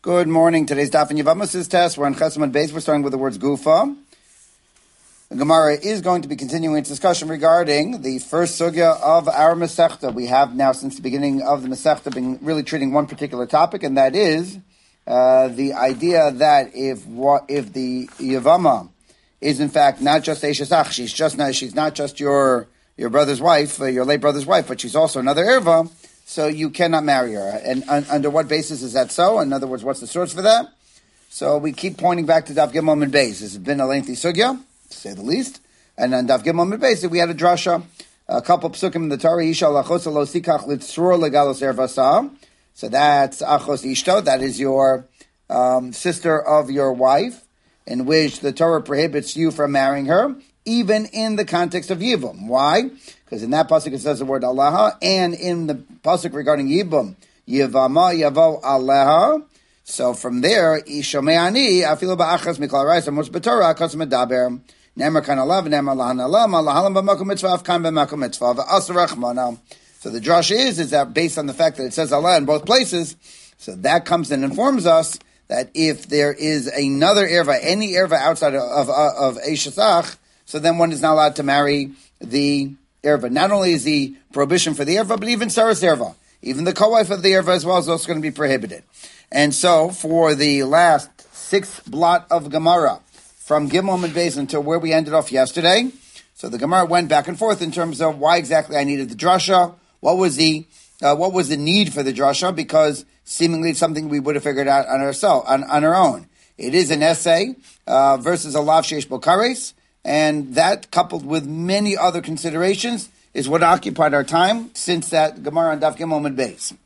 Good morning. Today's Daf and Yevamos test. We're on Chesed Beis. We're starting with the words Gufa. The Gemara is going to be continuing its discussion regarding the first sugya of our Masechta. We have now, since the beginning of the Masechta, been really treating one particular topic, and that is the idea that if the Yevama is in fact not just Eishesach, she's not just your brother's wife, your late brother's wife, but she's also another Erva. So you cannot marry her. And under what basis is that so? In other words, what's the source for that? So we keep pointing back to Daf Gimel and Beis. This has been a lengthy sugya, to say the least. And on Daf Gimel and Beis, we had a drasha, a couple of psukim in the Torah. Isha lachos lo sikach litzrur legalos ervasa. So that's achos ishto. That is your sister of your wife, in which the Torah prohibits you from marrying her, even in the context of Yibum. Why? Because in that pasuk it says the word Aleha, and in the pasuk regarding Yibum, Yivama Yavo Aleha. So from there, Ishomeani Afilu Ba'achas Mikal Raisa Mos B'Torah Akas Medaber Nemar Kan Alav Nemar Lahan Alam Alahalam B'Makom Mitzvah Kan B'Makom Mitzvah V'Asar Rachmana. So the drush is that based on the fact that it says Allah in both places, so that comes and informs us that if there is another erva, any erva outside of Eishesach, so then one is not allowed to marry the erva. Not only is the prohibition for the erva, but even Saras erva. Even the co-wife of the erva as well is also going to be prohibited. And so for the last sixth blot of Gemara, from Gimel and Beis until where we ended off yesterday, so the Gemara went back and forth in terms of why exactly I needed the drasha, what was the need for the drasha, because seemingly it's something we would have figured out on our own. It is an essay versus a lav sheish bo kares, and that, coupled with many other considerations, is what occupied our time since that Gemara on Daf Gimel and Beis.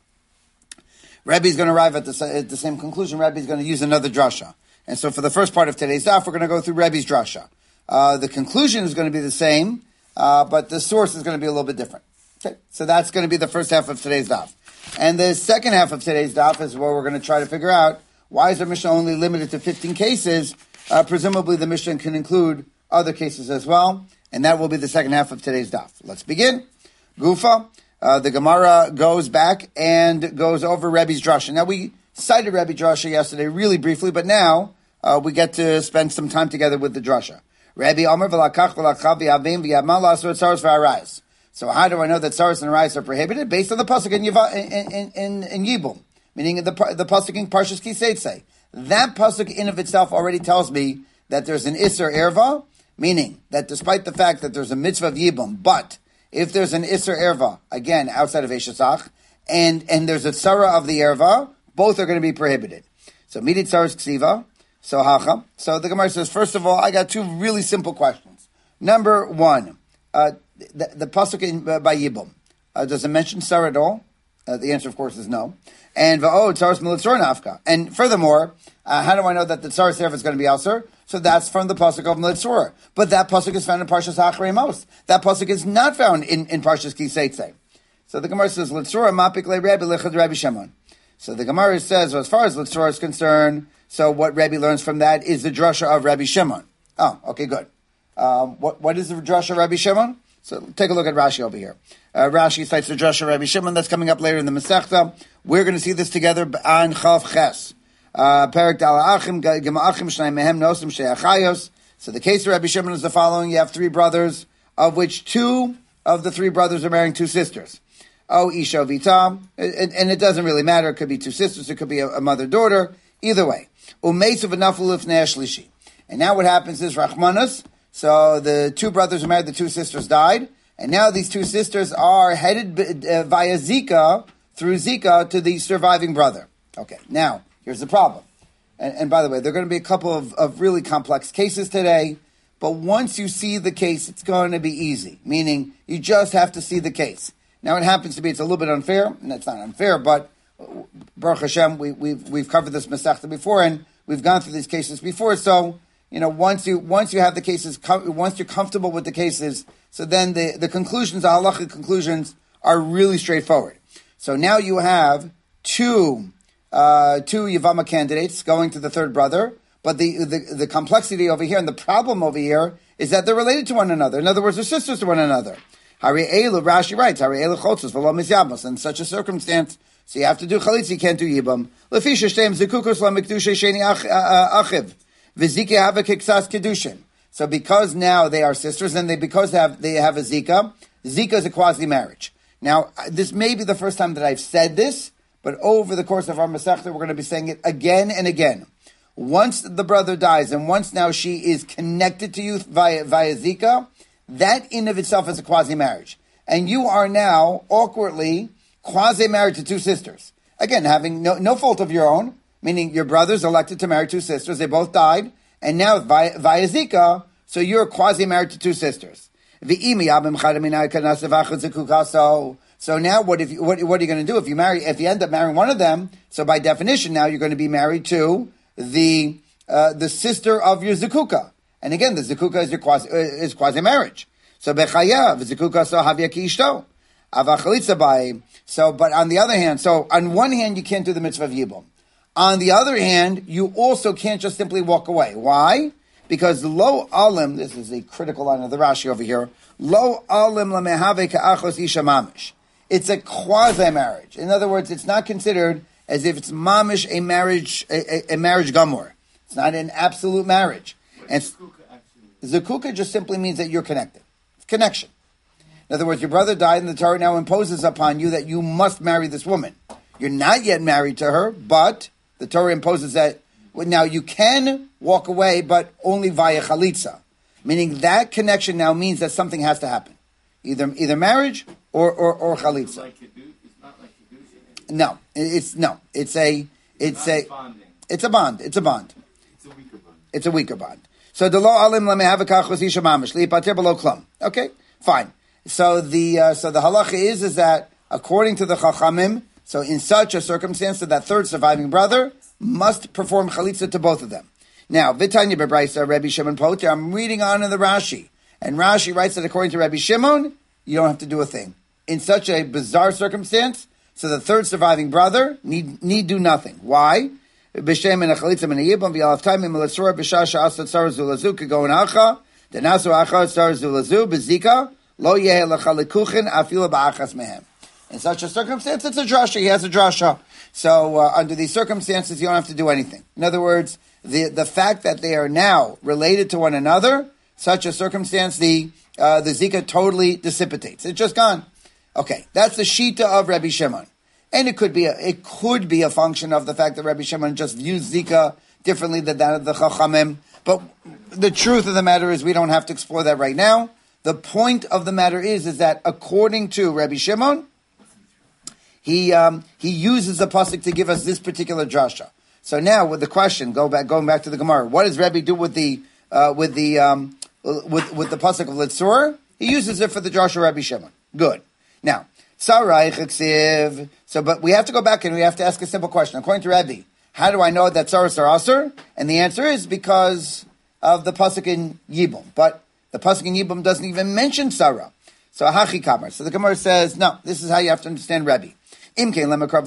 Rabbi's going to arrive at the same conclusion. Rabbi's going to use another drasha. And so for the first part of today's daf, we're going to go through Rabbi's drasha. The conclusion is going to be the same, but the source is going to be a little bit different. Okay, so that's going to be the first half of today's daf. And the second half of today's daf is where we're going to try to figure out why is the Mishnah only limited to 15 cases. Presumably the Mishnah can include other cases as well, and that will be the second half of today's daf. Let's begin. Gufa, the Gemara goes back and goes over Rebbe's drasha. Now we cited Rebbe drasha yesterday really briefly, but now we get to spend some time together with the drasha. Rebbe Omer v'lakach v'lakav v'yavim v'yavmal l'asur tzaros v'arayis. So how do I know that tzaros and arayis are prohibited? Based on the pasuk in Yibum, meaning the pasuk in Parshas Ki Seitzei. That pasuk in of itself already tells me that there's an Isser Erva, meaning that despite the fact that there's a mitzvah of Yibum, but if there's an Isser Erva, again, outside of Eishesach, and there's a Tzara of the Erva, both are going to be prohibited. So, Midit Tzaras Ksiva, so Hacha. So the Gemara says, first of all, I got two really simple questions. Number one, the pasuk by Yibum, does it mention Tzara at all? The answer, of course, is no. And Va'o Tzaras Militzor Nafka. And furthermore, how do I know that the Tzaras Erva is going to be Aser? So that's from the pasuk of Militzor. But that pasuk is found in Parshas Acharei Mos. That pasuk is not found in Parshas Ki Seitzei. So the Gemara says, Litzor Mapik Le Rebbe Lechad Rabbi Shimon. So the Gemara says, well, as far as Litzor is concerned, so what Rebbe learns from that is the drasha of Rabbi Shimon. Oh, okay, good. What is the drasha of Rabbi Shimon? So take a look at Rashi over here. Rashi cites the drasha of Rabbi Shimon. That's coming up later in the Masechta. We're going to see this together on Chav Ches. Perik Dala'achim, Gema'achim, Shnai Mehem, Nosim, She'achayos. So the case of Rabbi Shimon is the following. You have three brothers, of which two of the three brothers are marrying two sisters. Oh, Isha Vita. And it doesn't really matter. It could be two sisters. It could be a mother-daughter. Either way. Umeitzu v'naflu lifnei shlishi. And now what happens is Rachmanas. So the two brothers who married the two sisters died. And now these two sisters are headed via Zika, through Zika, to the surviving brother. Okay, now, here's the problem. And by the way, there are going to be a couple of really complex cases today. But once you see the case, it's going to be easy. Meaning, you just have to see the case. Now, it happens to be, it's a little bit unfair. And it's not unfair, but Baruch Hashem, we've covered this Masechta before, and we've gone through these cases before. So, once you have the cases, once you're comfortable with the cases, so then the conclusions, the halachic conclusions, are really straightforward. So now you have two Yavama candidates going to the third brother, but the complexity over here and the problem over here is that they're related to one another. In other words, they're sisters to one another. Hari Elu, Rashi writes, Hari Elu Chotzos, V'lo Misyabos. In such a circumstance, So you have to do chalitza, you can't do yibam. Lefisha shtem zekukos la mikdusha sheni achiv. V'zika have a kiksas kedushin. So because now they are sisters and because they have a zika is a quasi-marriage. Now, this may be the first time that I've said this, but over the course of our Masechta, we're going to be saying it again and again. Once the brother dies, and once now she is connected to you via zika, that in of itself is a quasi-marriage. And you are now, awkwardly, quasi-married to two sisters. Again, having no fault of your own, meaning your brother's elected to marry two sisters, they both died, and now via zika, so you're quasi-married to two sisters. So now, what are you going to do if you end up marrying one of them? So by definition, now you're going to be married to the sister of your zekuka, and again, the zekuka is your quasi marriage. So bechayav zekuka so havya kishto avachalitza by. So, but on the other hand, so on one hand, you can't do the mitzvah of yibum. On the other hand, you also can't just simply walk away. Why? Because lo alim, this is a critical line of the Rashi over here, lo alim lamehave ka'achos isha mamish. It's a quasi-marriage. In other words, it's not considered as if it's mamish, a marriage gamor. It's not an absolute marriage. And zakuka just simply means that you're connected. It's connection. In other words, your brother died and the Torah now imposes upon you that you must marry this woman. You're not yet married to her, but the Torah imposes that now you can walk away, but only via chalitza, meaning that connection now means that something has to happen, either marriage or chalitza. It's not like kedushin. No, it's a bond. It's a bond. It's a weaker bond. It's a weaker bond. So the lo alim lamehavakach isha mamish lipatir below klum. Okay, fine. So the halacha is that according to the chachamim, so in such a circumstance, that third surviving brother must perform chalitza to both of them. Now, Vitanya bebraisa Rabbi Shimon Poter. I'm reading on in the Rashi, and Rashi writes that according to Rabbi Shimon, you don't have to do a thing in such a bizarre circumstance. So the third surviving brother need do nothing. Why? B'shem and a chalitza and a yibam v'alav time in milatzura b'shasha asat sar zulazu kagon acha denasu acha sar zulazu b'zika lo yeh lachalikuchin afila ba'achas mehem. In such a circumstance, it's a drasha. He has a drasha. So under these circumstances, you don't have to do anything. In other words, the fact that they are now related to one another, such a circumstance, the zika totally dissipates. It's just gone. Okay, that's the shita of Rabbi Shimon, and it could be a function of the fact that Rabbi Shimon just views zika differently than that of the chachamim. But the truth of the matter is, we don't have to explore that right now. The point of the matter is that according to Rabbi Shimon, he uses the pasuk to give us this particular drasha. So now, with the question, going back to the Gemara, what does Rabbi do with the pasuk of Litzur? He uses it for the drasha Rabbi Shimon. Good. Now, but we have to go back and we have to ask a simple question. According to Rabbi, how do I know that Saras are Asr? And the answer is because of the pasuk in Yibum. But the pasuk in Yibum doesn't even mention Sarah. So Hachi Kamar. So the Gemara says, no, this is how you have to understand Rabbi. So the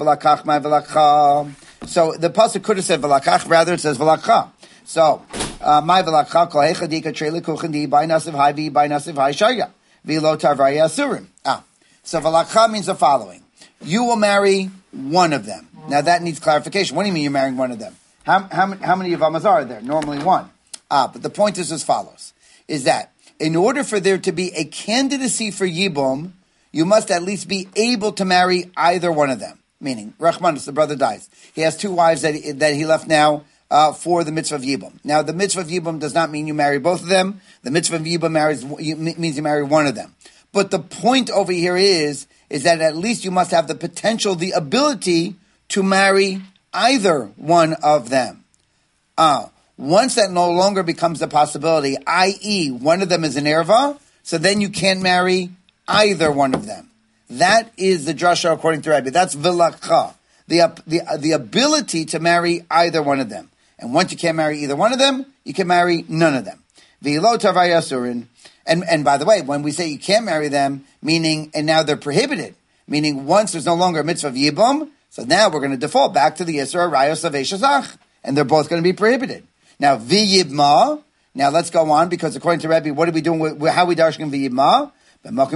pasuk could have said velakach, rather it says velakcha. So my velakcha kol hechadika trele kuchandi by nasiv haivi by nasiv haishaya velo tarvaya asurim. So velakcha means the following: you will marry one of them. Now that needs clarification. What do you mean you're marrying one of them? How many Yavamas are there? Normally one. But the point is as follows: is that in order for there to be a candidacy for Yibum, you must at least be able to marry either one of them. Meaning, Rachmanis, the brother dies. He has two wives that he left now for the mitzvah of Yibum. Now, the mitzvah of Yibum does not mean you marry both of them. The mitzvah of Yibum means you marry one of them. But the point over here is that at least you must have the potential, the ability to marry either one of them. Once that no longer becomes a possibility, i.e., one of them is an erva, so then you can't marry either one of them. That is the drasha according to Rabbi. That's vilakha, the ability to marry either one of them. And once you can't marry either one of them, you can marry none of them. V'lo tavayasurin. And by the way, when we say you can't marry them, meaning, and now they're prohibited, meaning once there's no longer a mitzvah of yibum, so now we're going to default back to the Yisra Rayos of Eshazach, and they're both going to be prohibited. Now, v'yibma, now let's go on, because according to Rabbi, what are we doing how are we darshing v'yibma? A point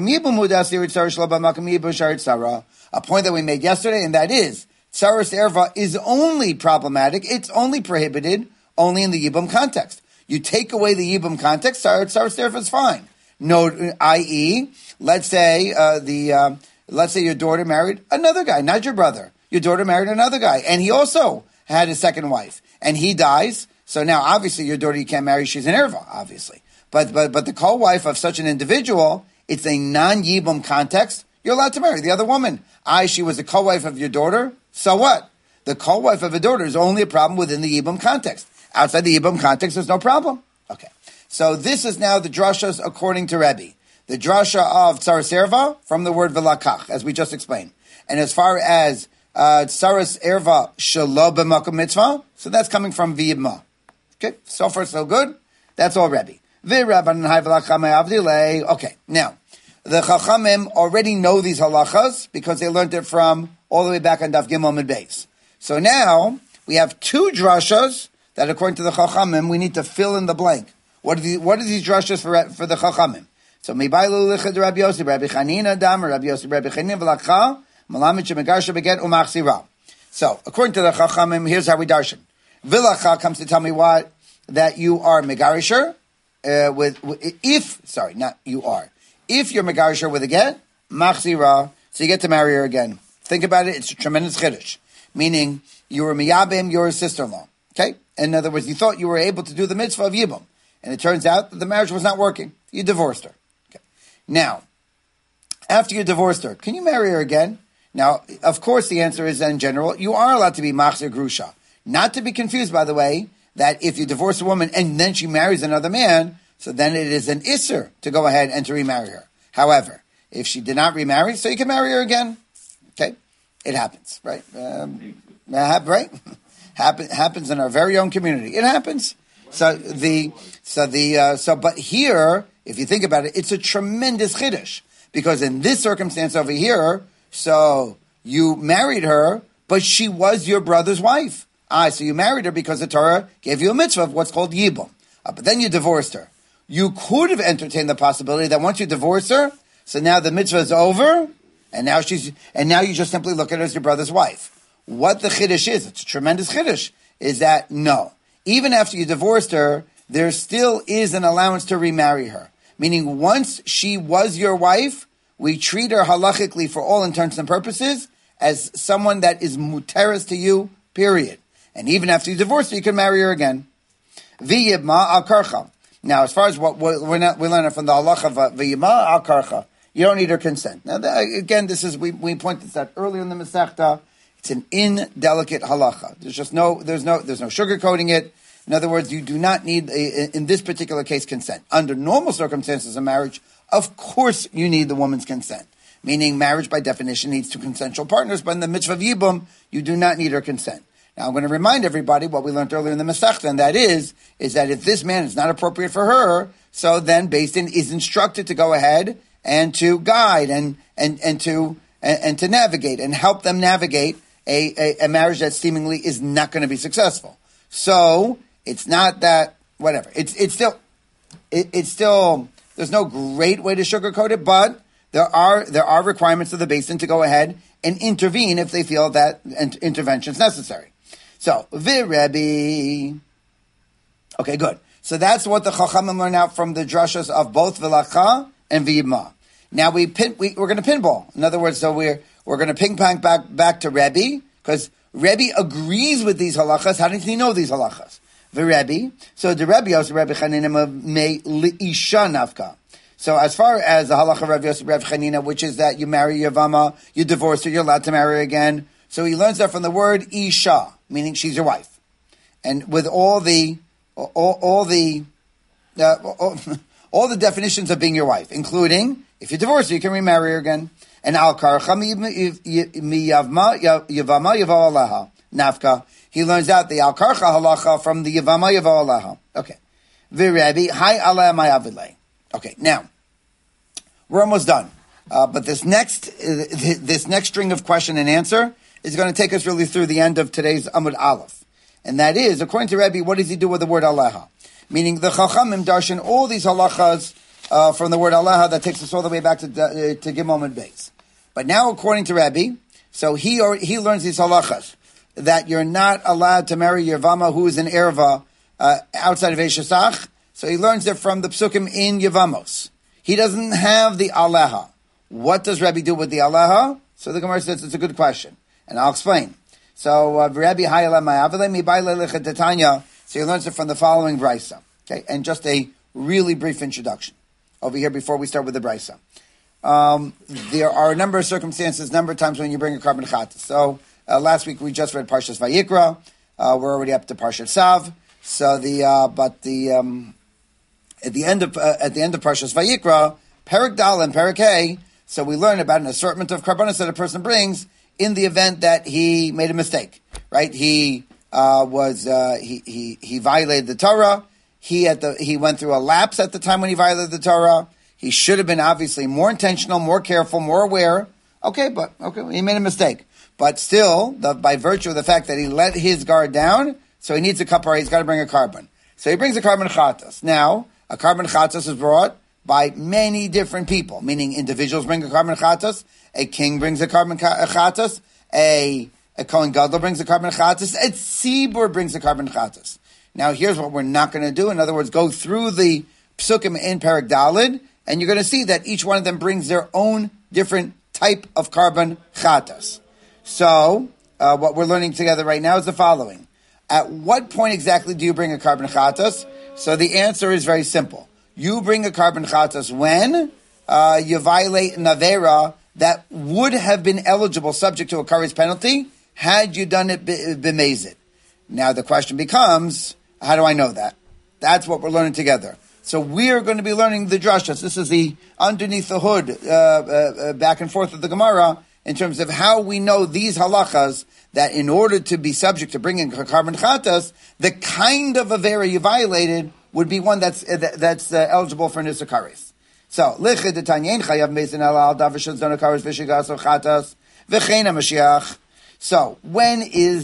that we made yesterday, and that is, Tsaras Erva is only problematic, it's only prohibited, only in the Yibum context. You take away the Yibum context, Tsaras Erva is fine. No, i.e., let's say your daughter married another guy, not your brother. Your daughter married another guy, and he also had a second wife, and he dies. So now, obviously, your daughter you can't marry; she's an erva, obviously. But the co-wife of such an individual, it's a non-yibum context. You're allowed to marry the other woman. She was the co-wife of your daughter. So what? The co-wife of a daughter is only a problem within the yibum context. Outside the yibum context, there's no problem. Okay. So this is now the drashas according to Rebbe. The drasha of tsaras erva from the word velakach, as we just explained. And as far as tsaras erva shelo b'makom mitzvah, so that's coming from v'yibma. Okay, so far so good. That's all Rebbe. Okay, now the chachamim already know these halachas because they learned it from all the way back on Daf Gimel Amud Beis. So now we have two drashas that, according to the chachamim, we need to fill in the blank. What are these drashas for the chachamim? So Mibailu Lichad Rabbi Yossi, Rabbi Chanina Dam, Rabbi Yossi, Rabbi Chanina V'lakcha, Malamit Shemigarsha Beget Umachsira. So according to the chachamim, here's how we darshan. V'lakcha comes to tell me what? That you are megarisher if you're megarisher with a get, machzira, so you get to marry her again. Think about it, it's a tremendous chiddush. Meaning, you were miyabim, you're a sister-in-law. Okay? In other words, you thought you were able to do the mitzvah of yibum. And it turns out that the marriage was not working. You divorced her. Okay. Now, after you divorced her, can you marry her again? Now, of course, the answer is in general, you are allowed to be machzir grusha. Not to be confused, by the way, that if you divorce a woman and then she marries another man, so then it is an isser to go ahead and to remarry her. However, if she did not remarry, so you can marry her again. Okay? It happens, right? Right? Happens in our very own community. It happens. But here, if you think about it, it's a tremendous chiddush. Because in this circumstance over here, so you married her, but she was your brother's wife. So you married her because the Torah gave you a mitzvah of what's called yibum. But then you divorced her. You could have entertained the possibility that once you divorce her, so now the mitzvah is over, and now you just simply look at her as your brother's wife. What the chiddush is, it's a tremendous chiddush, is that no. Even after you divorced her, there still is an allowance to remarry her. Meaning once she was your wife, we treat her halachically for all intents and purposes as someone that is muteris to you, period. And even after you divorce her, you can marry her again. V'yibma al karcha. Now, as far as what we learn it from the halacha of v'yibma al karcha, you don't need her consent. Now, again, this is we pointed this out earlier in the Masechta. It's an indelicate halacha. There's no sugarcoating it. In other words, you do not need, in this particular case, consent. Under normal circumstances of marriage, of course, you need the woman's consent. Meaning, marriage by definition needs two consensual partners. But in the mitzvah of yibum, you do not need her consent. Now, I'm going to remind everybody what we learned earlier in the Masechta, and that is that if this man is not appropriate for her, so then Beis Din is instructed to go ahead and to guide and to navigate and help them navigate a marriage that seemingly is not going to be successful. So it's not that whatever. It's still there's no great way to sugarcoat it, but there are requirements of the Beis Din to go ahead and intervene if they feel that intervention is necessary. So, Rebbe. Okay, good. So that's what the Chachamim learn out from the drashas of both V'lakcha and V'yibma. Now we're going to pinball. In other words, so we're going to ping pong back to Rebbe because Rebbe agrees with these halachas. How does he know these halachas? Rebbe. So the Rebbe also Rebbe Chanina me liisha nafka. So as far as the halacha of Rebbe Yosef Rebbe Chanina, which is that you marry Yavama, you divorce her, you're allowed to marry her again. So he learns that from the word isha, meaning she's your wife, and with all the definitions of being your wife, including if you divorce her, you can remarry her again. And al karcha miyavma yavama yavalaha nafka. He learns out the al karcha halacha from the yavama yavalaha. Okay, v'Rebbe hi aleh mayavilei. Okay, now we're almost done, but this next string of question and answer is going to take us really through the end of today's Amud Aleph, and that is, according to Rebbe, what does he do with the word aleha? Meaning the Chachamim darshan all these halachas from the word Allah that takes us all the way back to Gimel and Beis. But now, according to Rabbi, so he learns these halachas that you're not allowed to marry your Yavama who is an erva outside of Eshesach. So he learns it from the psukim in Yavamos. He doesn't have the Aleha. What does Rabbi do with the Aleha? So the Gemara says it's a good question, and I'll explain. So Rabbi Hayalem Ma'avalem Mibayle Lechetanya. So he learns it from the following brisa. Okay, and just a really brief introduction over here before we start with the brisa. There are a number of circumstances, number of times when you bring a carbon chatas. So last week we just read Parshas Vayikra. We're already up to Parshas Sav. So at the end of Parshas Vayikra, Perek Dal and Perek Hey. So we learn about an assortment of karbanos that a person brings in the event that he made a mistake. Right? He violated the Torah. He went through a lapse at the time when he violated the Torah. He should have been obviously more intentional, more careful, more aware. Okay, he made a mistake. But still, by virtue of the fact that he let his guard down, so he needs a kapara, he's got to bring a carbon. So he brings a carbon chatas. Now, a carbon chatas is brought by many different people, meaning individuals bring a carbon chatas, a king brings a carbon chatas, a Kohen Gadol brings a carbon chatas, a tzibur brings a carbon chatas. Now, here's what we're not going to do. In other words, go through the psukim in Perek Daled, and you're going to see that each one of them brings their own different type of carbon chatas. So, what we're learning together right now is the following. At what point exactly do you bring a carbon chatas? So the answer is very simple. You bring a carbon chatas when you violate an avera that would have been eligible subject to a kares penalty had you done it b'mezid. Now the question becomes, how do I know that? That's what we're learning together. So we're going to be learning the drashas. This is the underneath the hood, back and forth of the Gemara in terms of how we know these halachas that in order to be subject to bringing carbon chatas, the kind of avera you violated would be one that's eligible for nisakaris. So lichid detanyen chayav mezin al davishon zonakaris v'shigas or chatas v'cheina mashiach. So when is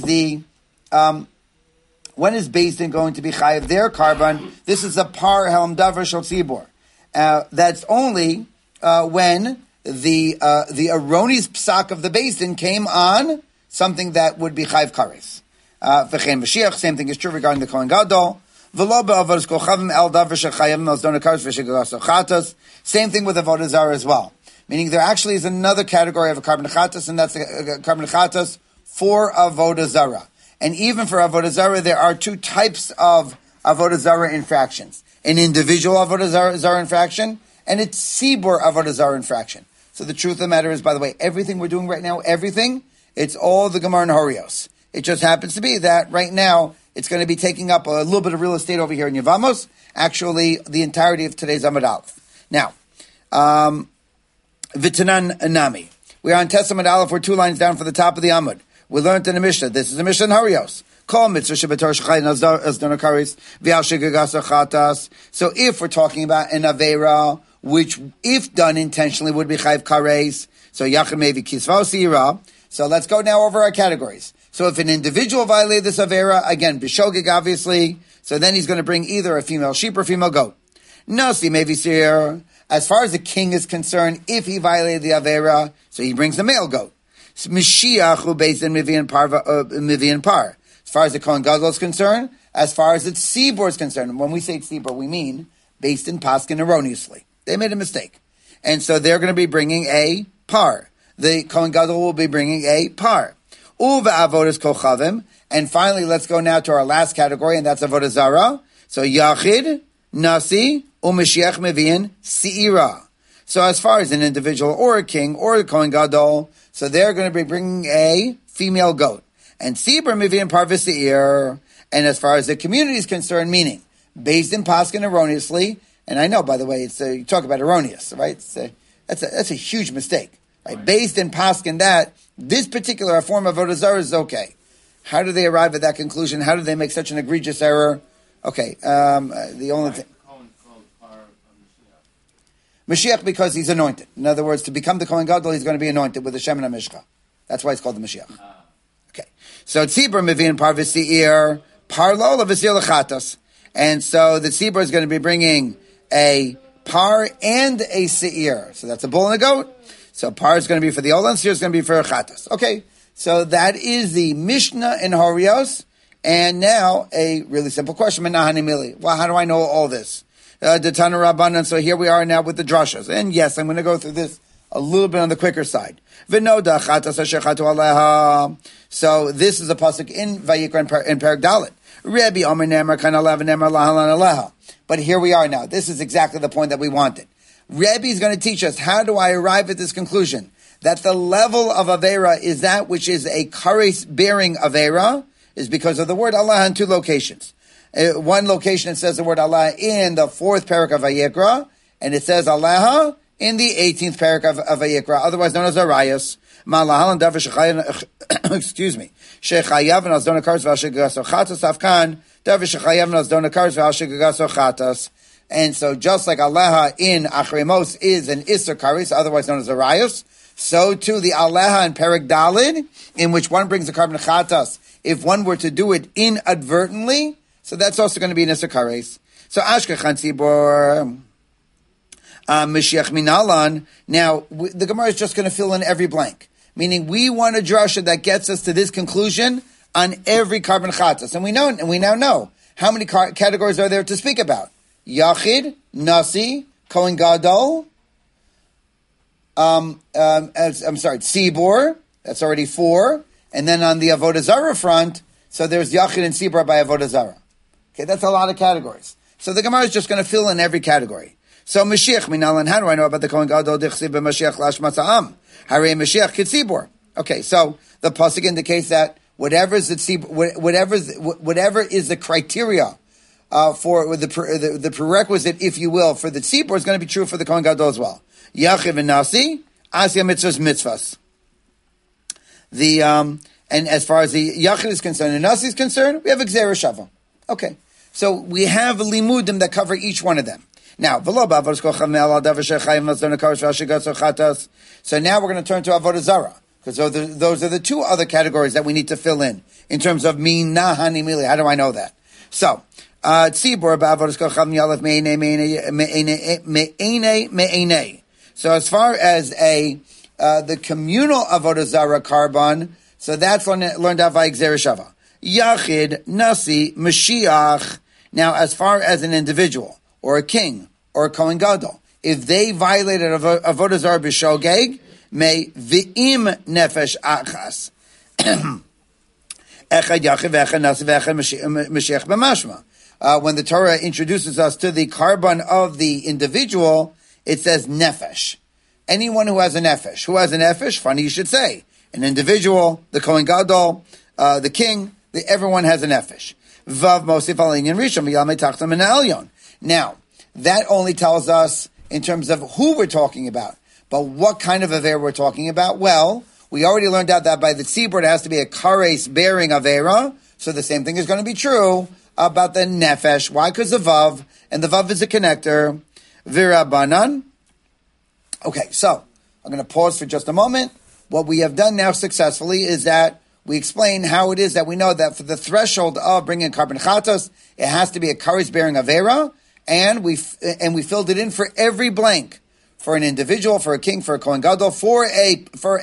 Beis Din going to be chayav their carbon? This is a par helm davar shel tzibur. That's only when the erroneous psak of the Beis Din came on something that would be chayav kares. V'chein Mashiach, same thing is true regarding the Kohen Gadol. V'lo be'avodas kochavim el davar shel chayavim el zon kares v'shigas chatas. Same thing with avodah zarah as well. Meaning there actually is another category of a carbon chatas, and that's a carbon chatas for avodah zarah. And even for avodah zarah, there are two types of avodah zarah infractions: an individual avodah zarah infraction and a tzibur avodah zarah infraction. So the truth of the matter is, by the way, everything we're doing right now, it's all the Gemara and Horios. It just happens to be that right now it's going to be taking up a little bit of real estate over here in Yevamos. Actually, the entirety of today's Amud Aleph. Now, V'tanan Nami. We're on Testament Aleph. We're 2 lines down from the top of the Amud. We learned in the Mishnah. This is the Mishnah in Harios. So if we're talking about an Avera, which if done intentionally would be Chayv Kares, so Yachim Mevi Kisvao Sira. So let's go now over our categories. So if an individual violated this Avera, again, Bishogig obviously, so then he's going to bring either a female sheep or a female goat. Nasi Mevi Sir. As far as the king is concerned, if he violated the Avera, so he brings a male goat. Mashiach who based in Mivian Par. As far as the Kohen Gadol is concerned, as far as its Tzibur is concerned, and when we say Tzibur, we mean based in Paskin erroneously. They made a mistake. And so they're going to be bringing a par. The Kohen Gadol will be bringing a par. Uva avodas kochavim. And finally, let's go now to our last category, and that's avodah zara. So Yachid, Nasi, Umashiach Mevian, Seira. So as far as an individual or a king or a Kohen Gadol, so they're going to be bringing a female goat. And Sibur Mevian Parvis Seir. And as far as the community is concerned, meaning based in Paskin erroneously, and I know, by the way, it's you talk about erroneous, right? That's a huge mistake, right? Right. Based in Paskin that this particular form of avodah zarah is okay. How do they arrive at that conclusion? How do they make such an egregious error? Okay, the only thing. Mashiach because he's anointed. In other words, to become the Kohen Gadol, he's going to be anointed with the Shem and HaMishcha. That's why it's called the Mashiach. Okay, so Tzibur Mevian Parvis Seir, Parlo L'Vasir L'Chatas. And so the Tzibur is going to be bringing a par and a seir. So that's a bull and a goat. So par is going to be for the olah, and seir is going to be for a chatas. Okay, so that is the Mishnah in Horios. And now a really simple question. Well, how do I know all this? The Tana Rabbanan. So here we are now with the drashas. And yes, I'm going to go through this a little bit on the quicker side. So this is a pasuk in Vayikra in Perek Dalet. Rebbe Omer Nemer Kan Alev Nemer Lahalan Aleha. But here we are now. This is exactly the point that we wanted. Rebbe is going to teach us, how do I arrive at this conclusion? That the level of Avera is that which is a kares-bearing Avera, is because of the word Allah in two locations. One location it says the word Allah in the 4th parak of Vayikra, and it says Allah in the 18th parak of Vayikra, otherwise known as Arayos. Excuse me. Shechayav and Azdona Kars Vashigaso Chatas Afkan, Davish Shechayav and Azdona Kars Vashigaso Chatas. And so just like Allah in Achremos is an Isser Karis, otherwise known as Arayos, so too the Allah in Perek Dalid, in which one brings the carbon Chatas, if one were to do it inadvertently, so that's also going to be an Isser Karis. So Ashkechan Tzibor Mashiach Minalan. Now, the Gemara is just going to fill in every blank. Meaning, we want a drasha that gets us to this conclusion on every carbon chatas, and we now know how many categories are there to speak about: Yachid, Nasi, Kohen Gadol. Tzibor. That's already 4, and then on the Avodah Zarah front, so there's Yachid and Tzibor by Avodah Zarah. Okay, that's a lot of categories. So the Gemara is just going to fill in every category. So Mashiach Minalan, how do I know about the Kohen Gadol? Dichsiv b'Mashiach lash matza'am. Harei Mashiach kitzibor. Okay, so the pasuk indicates that whatever is the criteria for the prerequisite, if you will, for the tzibor is going to be true for the Kohen Gadol as well. Yachiv and Nasi, Asya mitzvahs mitzvahs. And as far as the Yachid is concerned and Nasi is concerned, we have Gzeira Shava. Okay, so we have limudim that cover each one of them. Now, so now we're going to turn to Avodah Zarah, because those are the 2 other categories that we need to fill in terms of mina hanimili. How do I know that? So, so as far as the communal Avodah Zarah carbon, so that's learned out by Gzeira Shava. Yachid, Nasi, Mashiach. Now, as far as an individual, or a king, or a Kohen Gadol, if they violated Avodah Zarah b'shogeg, may v'im nefesh achas. Echad yachiv, echad nasi, v'echad mashiach b'mashma. When the Torah introduces us to the carbon of the individual, it says nefesh. Anyone who has a nefesh. Who has a nefesh? Funny you should say. An individual, the Kohen Gadol, the king, everyone has a nefesh. Vav mosif al inyan rishon v'yamei tachtam min ha'elyon. Now, that only tells us in terms of who we're talking about. But what kind of Avera we're talking about? Well, we already learned out that by the tzibur it has to be a kares-bearing Avera. So the same thing is going to be true about the nefesh. Why? Because the vav, and the vav is a connector. V'Rabbanan. Okay, so I'm going to pause for just a moment. What we have done now successfully is that we explain how it is that we know that for the threshold of bringing carbon chatos, it has to be a kares-bearing Avera, and we filled it in for every blank, for an individual, for a king, for a Kohen Gadol, for a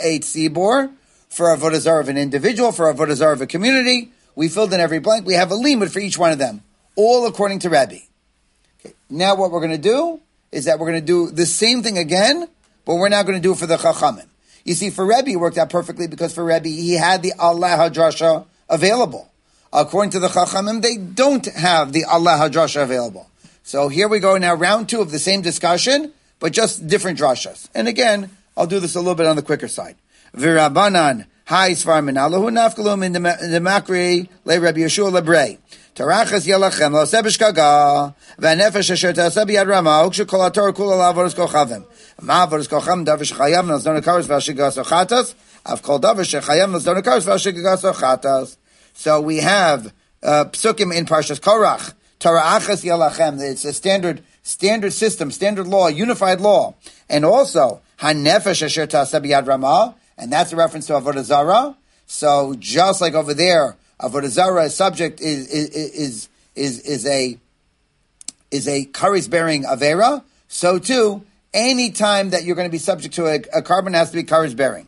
tzibor, for a Avodah Zarah of an individual, for a Avodah Zarah of a community. We filled in every blank. We have a limud for each one of them, all according to Rebbe. Okay. Now what we're going to do is that we're going to do the same thing again, but we're now going to do it for the Chachamim. You see, for Rebbe, it worked out perfectly because for Rebbe, he had the Allah Hadrasha available. According to the Chachamim, they don't have the Allah Hadrasha available. So here we go now, round 2 of the same discussion, but just different drashas. And again, I'll do this a little bit on the quicker side. V'Rabbanan, hai svar min alahu nafkalu min the makri le Rabbi Yeshua lebrei. Tarachas yelachem lo sebesh kaga v'nefesh asher ta'aseh b'yad rama ukshu kol haTorah kula la'avodas kochavim. Ma'avodas kochavim davar shechayav nazdon hakaros v'ashigas ochatas av kol davar shechayav nazdon hakaros v'ashigas ochatas. So we have psukim in Parshas Korach. Tarachas yelachem. It's a standard system, standard law, unified law. And also, hanefesh asher ta'aseh b'yad rama, and that's a reference to Avodah Zarah. So just like over there, Avodah Zarah subject is a kares bearing Avera. So too, any time that you're going to be subject to a carbon has to be courage bearing.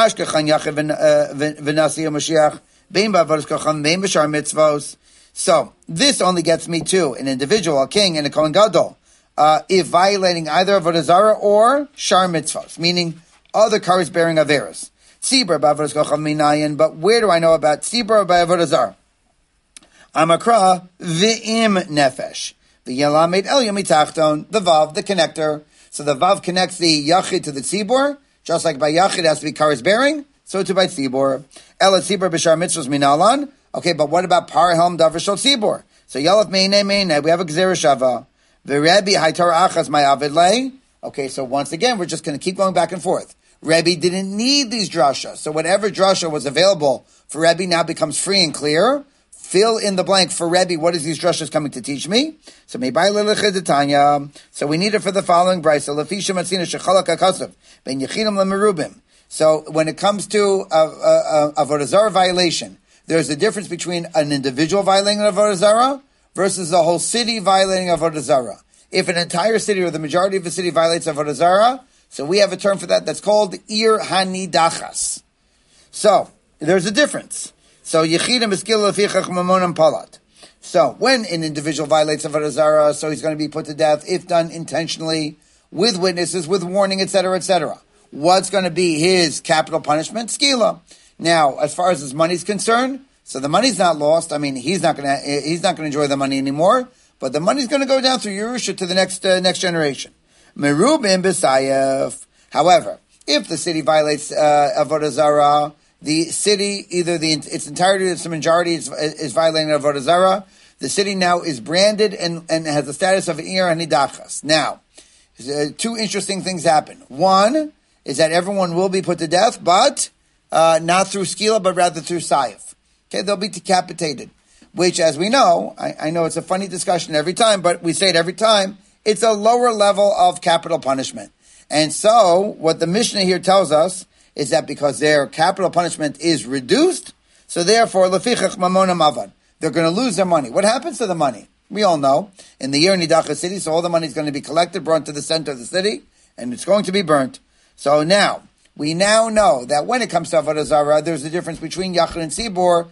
So this only gets me to an individual, a king, and a Kohen Gadol, if violating either Avodah Zarah or Shar Mitzvos, meaning other courage bearing averos. Tzibur b'avodas kochav minayin, but where do I know about tzibur by avodah zarah? Amakra v'im nefesh v'yelamed el yamitachton, the vav, the connector. So the vav connects the yachid to the tzibur, just like by yachid it has to be kares bearing, so too by tzibur. El tzibur b'shar mitzvos minalan. Okay, but what about par helm davar shel tzibur? So yalaf meinei, we have a gzera shava. V'Rebbe haytar achas ma'avid lei. Okay, so once again, we're just going to keep going back and forth. Rebbe didn't need these drashas. So whatever drasha was available for Rebbe now becomes free and clear. Fill in the blank for Rebbe. What is these drashas coming to teach me? So we need it for the following brisa. So when it comes to avodah zarah violation, there's a difference between an individual violating avodah zarah versus a whole city violating avodah zarah. If an entire city or the majority of the city violates avodah zarah, so we have a term for that that's called ir hanidachas. So there's a difference. So yechidim eskil lefichach mamonam palat. So when an individual violates avodah zarah, so he's going to be put to death if done intentionally, with witnesses, with warning, etc., etc. What's going to be his capital punishment? Skila. Now, as far as his money's concerned, so the money's not lost. I mean, he's not going to enjoy the money anymore, but the money's going to go down through Yerusha to the next generation. Merubim b'sayev. However, if the city violates avodah zarah, the city, either its entirety or some majority is violating avodah zarah, the city now is branded and has the status of an ir hanidachas. Now, two interesting things happen. One is that everyone will be put to death, but not through skila, but rather through sayef. Okay, they'll be decapitated, which, as we know, I know it's a funny discussion every time, but we say it every time, it's a lower level of capital punishment. And so, what the Mishnah here tells us is that because their capital punishment is reduced, so therefore, lefichach mamonam avad, they're going to lose their money. What happens to the money? We all know. In the Ir Nidacha city, so all the money is going to be collected, brought to the center of the city, and it's going to be burnt. So now, we now know that when it comes to avodah zarah, there's a difference between yachid and tzibur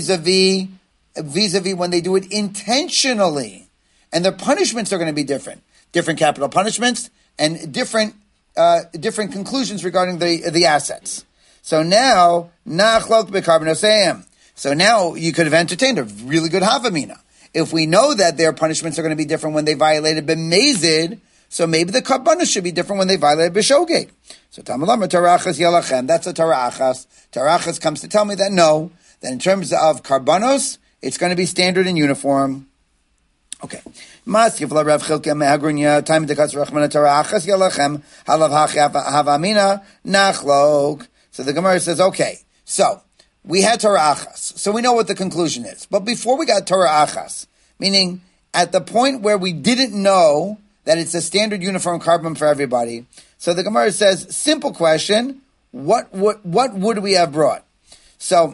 vis-a-vis when they do it intentionally. And their punishments are going to be different. Different capital punishments and different conclusions regarding the assets. So now, nachlok b'karbonoseim. So now you could have entertained a really good havamina. If we know that their punishments are going to be different when they violated b'mezid, so maybe the karbanos should be different when they violated b'shogeg. So tamalama tarachas yalachem. That's a tarachas. Tarachas comes to tell me that no, that in terms of karbanos, it's going to be standard and uniform. Okay. Maskif la Rav Chilke mehagrunya time dekas rachmana tarachas yalachem halav havamina nachlok. So the Gemara says, okay, so we had tarachas, so we know what the conclusion is. But before we got tarachas, meaning at the point where we didn't know that it's a standard uniform carbon for everybody, so the Gemara says, simple question: what would we have brought? So,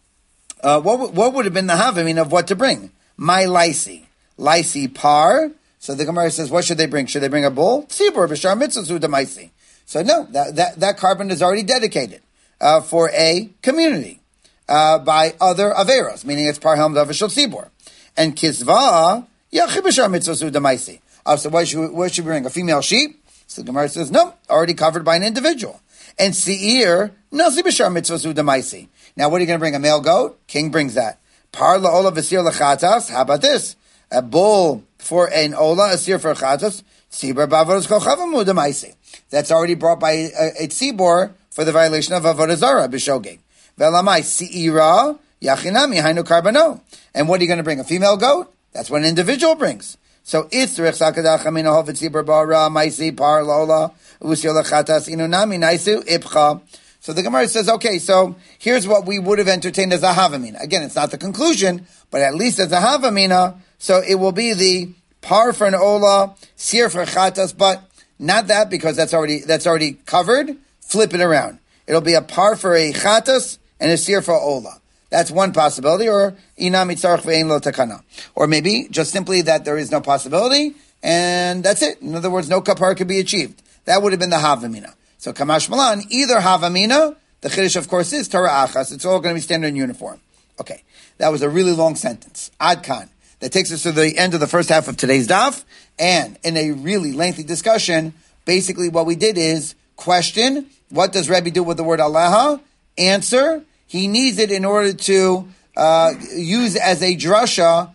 what would have been the havamina of what to bring? My Lysi par. So the Gemara says, what should they bring? Should they bring a bull? Tzibur b'shar mitzvos u'damaisi. So no, that carbon is already dedicated for a community by other averos, meaning it's par helm davar shel tzibur. And kisva yachid b'shar mitzvos u'damaisi. So what should we bring? A female sheep? So the Gemara says, no, already covered by an individual. And seir nasi b'shar mitzvos u'damaisi. Now what are you going to bring? A male goat? King brings that. Par la'ola v'sir l'chatas. How about this? A bull for an ola, a seer for a chatos, tzibur b'avodas kochavam u'damaisi. That's already brought by a tzibur for the violation of avodah zarah b'shogeg. Ve'lamai seira yachinami hainu karbano. And what are you going to bring? A female goat? That's what an individual brings. So it's the rechsakadach amina hov tzibur bara maisi par lola u'sir l'chatas inunami naisu ipcha. So the Gemara says, okay, so here's what we would have entertained as a havamina. Again, it's not the conclusion, but at least as a havamina. So it will be the par for an ola, seer for chatas, but not that because that's already covered. Flip it around. It'll be a par for a chatas and a seer for ola. That's one possibility, or inam itzarch ve'ein lo takana. Or maybe just simply that there is no possibility, and that's it. In other words, no kapara could be achieved. That would have been the havamina. So kamash malan, either havamina, the chiddush of course is Torah achas, it's all going to be standard and uniform. Okay, that was a really long sentence. Ad kan. That takes us to the end of the first half of today's daf, and in a really lengthy discussion, basically what we did is question, what does Rebbe do with the word Aleha? Answer, he needs it in order to use as a drasha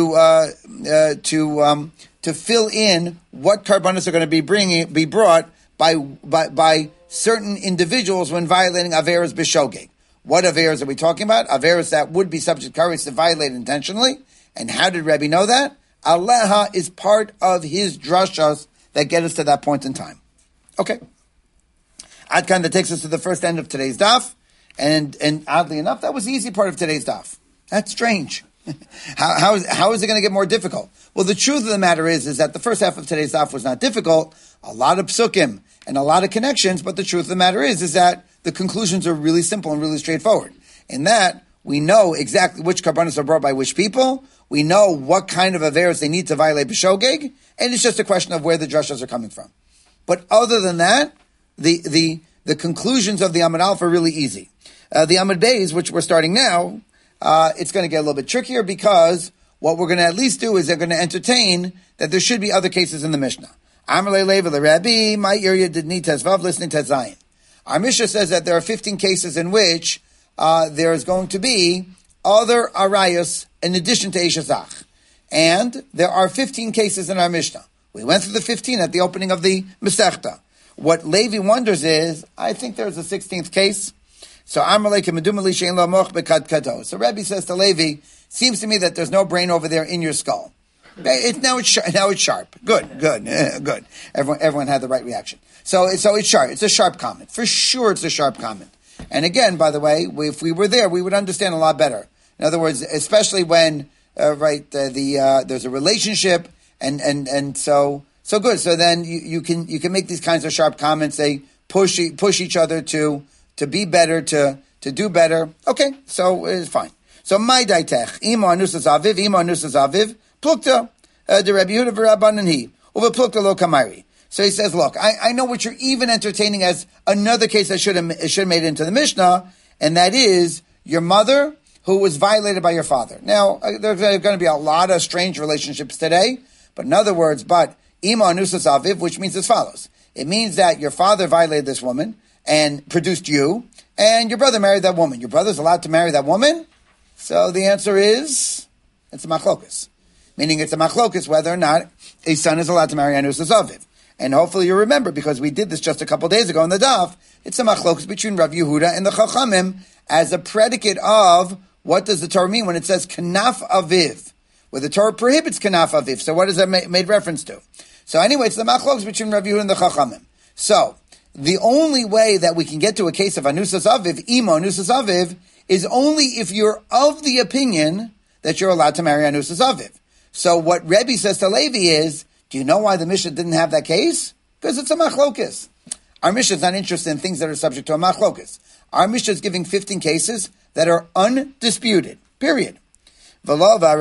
to fill in what karbanos are going to be brought by certain individuals when violating averas b'shogeg. What averas are we talking about? Averas that would be subject to kares to violate intentionally. And how did Rebbe know that? Aleha is part of his drashas that get us to that point in time. Okay. Adkan, that takes us to the first end of today's daf. And oddly enough, that was the easy part of today's daf. That's strange. How is it going to get more difficult? Well, the truth of the matter is that the first half of today's daf was not difficult. A lot of psukim and a lot of connections, but the truth of the matter is that the conclusions are really simple and really straightforward. In that, we know exactly which karbanos are brought by which people. We know what kind of averos they need to violate b'shogeg, and it's just a question of where the drashas are coming from. But other than that, the conclusions of the Amud Aleph are really easy. The Amud Beis, which we're starting now, it's going to get a little bit trickier because what we're going to at least do is they're going to entertain that there should be other cases in the Mishnah. Amar le'lev le'Rabbi, my area did need tezvav, listening to Zayin. Our Mishnah says that there are 15 cases in which there is going to be other arayos in addition to Eishazach. And there are 15 cases in our Mishnah. We went through the 15 at the opening of the Masechta. What Levi wonders is, I think there's a 16th case. So Rebbe says to Levi, seems to me that there's no brain over there in your skull. Now it's sharp. Good. Everyone had the right reaction. So it's sharp. It's a sharp comment. For sure it's a sharp comment. And again, by the way, if we were there, we would understand a lot better. In other words, especially when, there's a relationship and so good. So then you can make these kinds of sharp comments. They push each other to be better, to do better. Okay, so it's fine. So my daitech, ima anusas aviv, plukta, the Rabbi Yehuda v'Rabbanan hi, uva plukta lo kamari. So he says, look, I know what you're even entertaining as another case that should have made it into the Mishnah, and that is your mother who was violated by your father. Now, there's going to be a lot of strange relationships today, but in other words, ima anusas aviv, which means as follows. It means that your father violated this woman and produced you, and your brother married that woman. Your brother's allowed to marry that woman? So the answer is, it's a machlokas. Meaning it's a machlokas whether or not a son is allowed to marry anusas aviv. And hopefully you remember, because we did this just a couple days ago in the daf, it's a machlokas between Rav Yehuda and the Chachamim as a predicate of what does the Torah mean when it says kanaf aviv, where the Torah prohibits kanaf aviv. So what is that made reference to? So anyway, it's the machlokas between Rav Yehuda and the Chachamim. So the only way that we can get to a case of anusas aviv, ima anusas aviv, is only if you're of the opinion that you're allowed to marry anusas aviv. So what Rebbe says to Levi is, do you know why the Mishnah didn't have that case? Because it's a machlokas. Our Mishnah is not interested in things that are subject to a machlokas. Our Mishnah is giving 15 cases that are undisputed. Period. So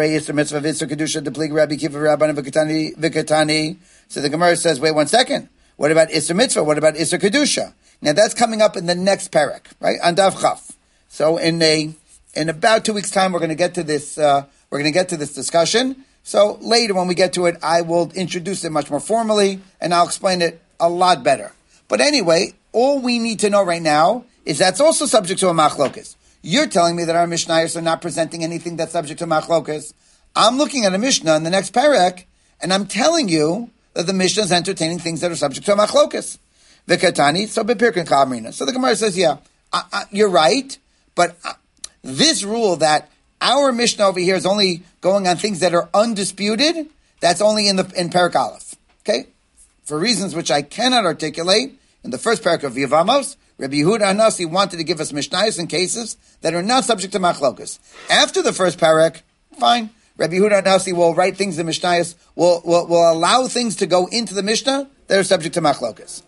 the Gemara says, wait 1 second. What about Isser Mitzvah? What about Isser Kedusha? Now that's coming up in the next parak, right? On Dav Chaf. So in about 2 weeks' time, we're going to get to this. We're going to get to this discussion. So later, when we get to it, I will introduce it much more formally, and I'll explain it a lot better. But anyway, all we need to know right now is that's also subject to a machlokas. You're telling me that our Mishnayos are not presenting anything that's subject to machlokas. I'm looking at a Mishnah in the next parak, and I'm telling you that the Mishnah is entertaining things that are subject to a machlokas. V'katani, so bepirkin ka'amrina. So the Gemara says, yeah, you're right, but this rule that our Mishnah over here is only going on things that are undisputed, that's only in Parak Aleph. Okay? For reasons which I cannot articulate, in the first parak of Yevamos, Rabbi Yehuda Hanasi wanted to give us Mishnayos in cases that are not subject to machlokas. After the first parak, fine. Rabbi Yehuda Hanasi will write things in Mishnayos, will allow things to go into the Mishnah that are subject to machlokas.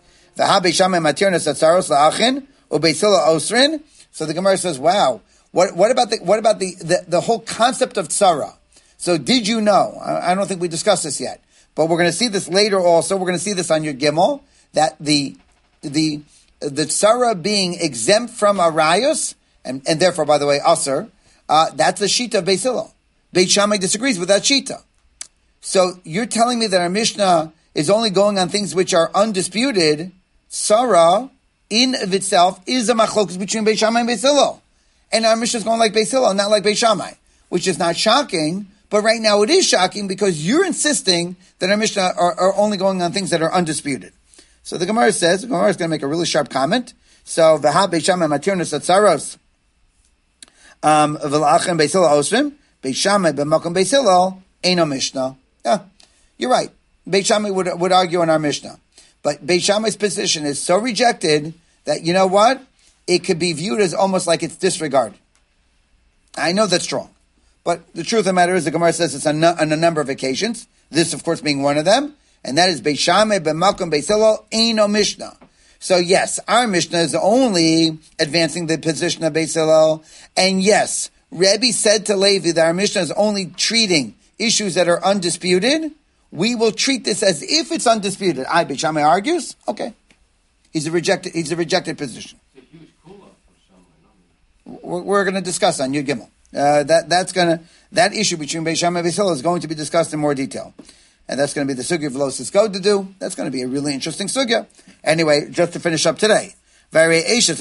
So the Gemara says, wow, what about the whole concept of tzara? So did you know? I don't think we discussed this yet. but we're going to see this later also. We're going to see this on your Gimel, that the tzara being exempt from arayos, and therefore, by the way, aser, that's the shita of Beis Hillel. Beit Shammai disagrees with that shita. So you're telling me that our Mishnah is only going on things which are undisputed. Tzara, in of itself, is a machlokus between Beit Shammai and Beis Hillel. And our Mishnah is going like Beis Hillel, not like Beit Shammai, which is not shocking, but right now it is shocking because you're insisting that our Mishnah are only going on things that are undisputed. So the Gemara says, the Gemara is going to make a really sharp comment. So, v'ha Beit Shammai matirnus atzaros, v'la'achem Beis Hillel osrim, Beit Shammai b'makom Beis Hillel, eino Mishnah. Yeah, you're right. Beit Shammai would argue on our Mishnah. But Beit Shammai's position is so rejected that, you know what? It could be viewed as almost like it's disregard. I know that's strong. But the truth of the matter is the Gemara says it's on a number of occasions. This, of course, being one of them. And that is Beit Shammai b'makom Beis Hillel eino Mishnah. So yes, our Mishnah is only advancing the position of Beis Hillel. And yes, Rebbe said to Levi that our Mishnah is only treating issues that are undisputed. We will treat this as if it's undisputed. Beit Shammai argues? Okay. He's a rejected position. It's a huge cool-off for Shammai. We're going to discuss on Yud Gimel. That issue between Beit Shammai and Beis Hillel is going to be discussed in more detail. And that's going to be the sugya of Velosis Code to do. That's going to be a really interesting sugya. Anyway, just to finish up today. What about Eishes